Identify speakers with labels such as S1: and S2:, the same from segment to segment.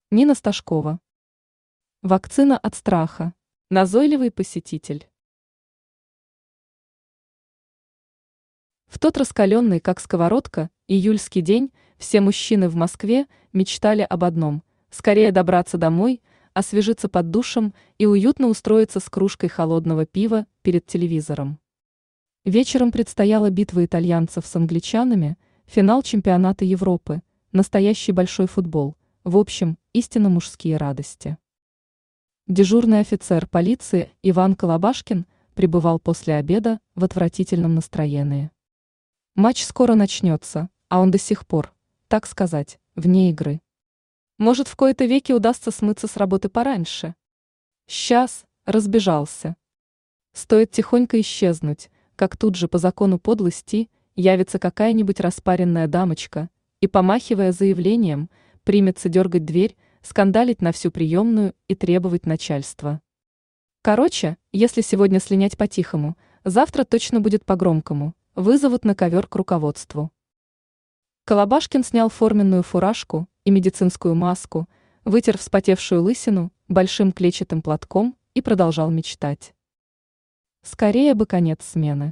S1: Нина Сташкова. Вакцина от страха. Назойливый посетитель. В тот раскаленный, как сковородка, июльский день все мужчины в Москве мечтали об одном – скорее добраться домой, освежиться под душем и уютно устроиться с кружкой холодного пива перед телевизором. Вечером предстояла битва итальянцев с англичанами, финал чемпионата Европы, настоящий большой футбол, в общем, истинно мужские радости. Дежурный офицер полиции Иван Колобашкин пребывал после обеда в отвратительном настроении. Матч скоро начнется, а он до сих пор, так сказать, вне игры. Может, в кои-то веки удастся смыться с работы пораньше? Сейчас разбежался. Стоит тихонько исчезнуть, как тут же по закону подлости явится какая-нибудь распаренная дамочка и, помахивая заявлением, примется дергать дверь, скандалить на всю приемную и требовать начальства. Короче, если сегодня слинять по-тихому, завтра точно будет по-громкому, вызовут на ковер к руководству. Колобашкин снял форменную фуражку и медицинскую маску, вытер вспотевшую лысину большим клетчатым платком и продолжал мечтать. Скорее бы конец смены.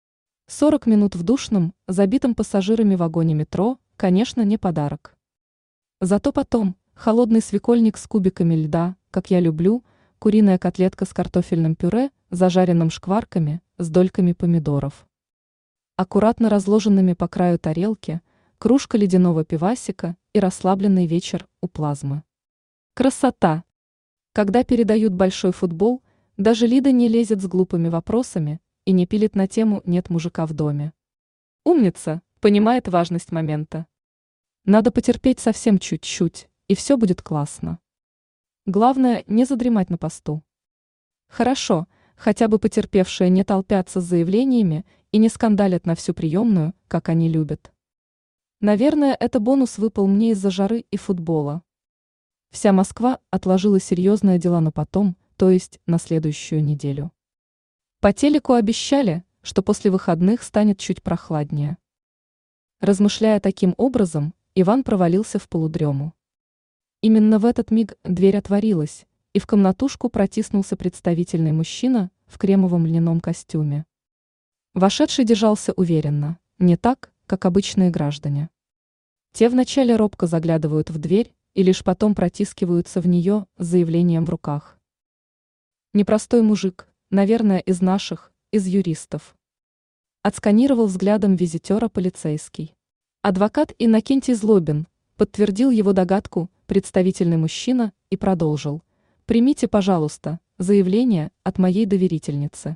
S1: 40 минут в душном, забитом пассажирами вагоне метро, конечно, не подарок. Зато потом холодный свекольник с кубиками льда, как я люблю, куриная котлетка с картофельным пюре, зажаренным шкварками, с дольками помидоров. Аккуратно разложенными по краю тарелки, кружка ледяного пивасика и расслабленный вечер у плазмы. Красота! Когда передают большой футбол, даже Лида не лезет с глупыми вопросами и не пилит на тему «нет мужика в доме». Умница, понимает важность момента. Надо потерпеть совсем чуть-чуть, и все будет классно. Главное, не задремать на посту. Хорошо, хотя бы потерпевшие не толпятся с заявлениями и не скандалят на всю приемную, как они любят. Наверное, это бонус выпал мне из-за жары и футбола. Вся Москва отложила серьезные дела на потом, то есть на следующую неделю. По телеку обещали, что после выходных станет чуть прохладнее. Размышляя таким образом, Иван провалился в полудрему. Именно в этот миг дверь отворилась, и в комнатушку протиснулся представительный мужчина в кремовом льняном костюме. Вошедший держался уверенно, не так, как обычные граждане. Те вначале робко заглядывают в дверь и лишь потом протискиваются в нее с заявлением в руках. Непростой мужик, наверное, из наших, из юристов. Отсканировал взглядом визитера полицейский. Адвокат Иннокентий Злобин подтвердил его догадку представительный мужчина и продолжил. «Примите, пожалуйста, заявление от моей доверительницы».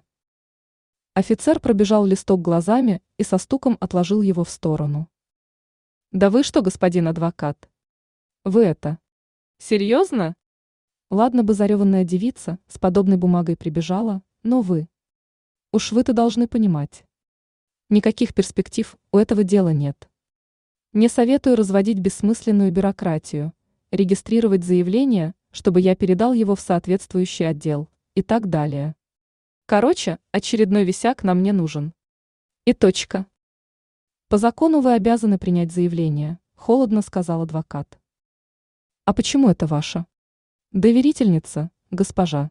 S1: Офицер пробежал листок глазами и со стуком отложил его в сторону. «Да вы что, господин адвокат? Вы это? Серьезно?» Ладно бы зареванная девица с подобной бумагой прибежала, но вы. Уж вы-то должны понимать. Никаких перспектив у этого дела нет. Не советую разводить бессмысленную бюрократию, регистрировать заявление, чтобы я передал его в соответствующий отдел, и так далее. Короче, очередной висяк нам не нужен. И точка. По закону вы обязаны принять заявление, холодно сказал адвокат. А почему это ваше? Доверительница, госпожа.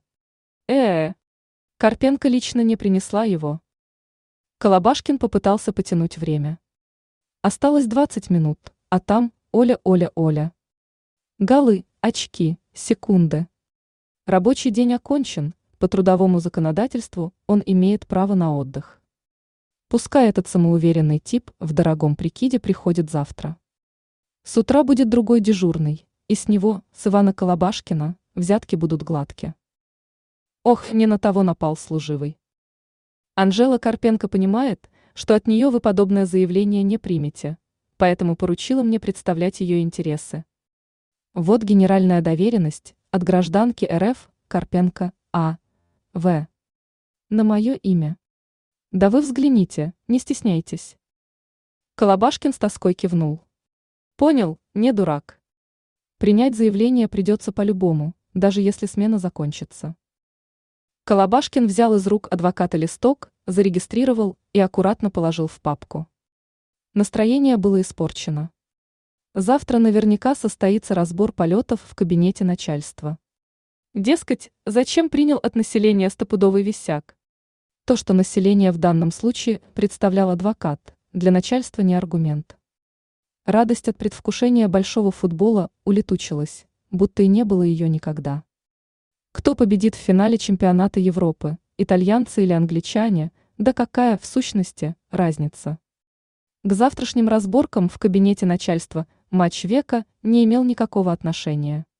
S1: Карпенко лично не принесла его. Колобашкин попытался потянуть время. Осталось 20 минут, а там Оля. Голы, очки, секунды. Рабочий день окончен, по трудовому законодательству он имеет право на отдых. Пускай этот самоуверенный тип в дорогом прикиде приходит завтра. С утра будет другой дежурный, и с него, с Ивана Колобашкина, взятки будут гладки. Ох, не на того напал служивый. Анжела Карпенко понимает, что от нее вы подобное заявление не примете, поэтому поручила мне представлять ее интересы. Вот генеральная доверенность от гражданки РФ Карпенко А.В. На мое имя. Да вы взгляните, не стесняйтесь. Колобашкин с тоской кивнул. Понял, не дурак. Принять заявление придется по-любому, даже если смена закончится. Колобашкин взял из рук адвоката листок, зарегистрировал и аккуратно положил в папку. Настроение было испорчено. Завтра наверняка состоится разбор полетов в кабинете начальства. Дескать, зачем принял от населения стопудовый висяк? То, что население в данном случае представлял адвокат, для начальства не аргумент. Радость от предвкушения большого футбола улетучилась, будто и не было ее никогда. Кто победит в финале чемпионата Европы, итальянцы или англичане, да какая, в сущности, разница? К завтрашним разборкам в кабинете начальства матч века не имел никакого отношения.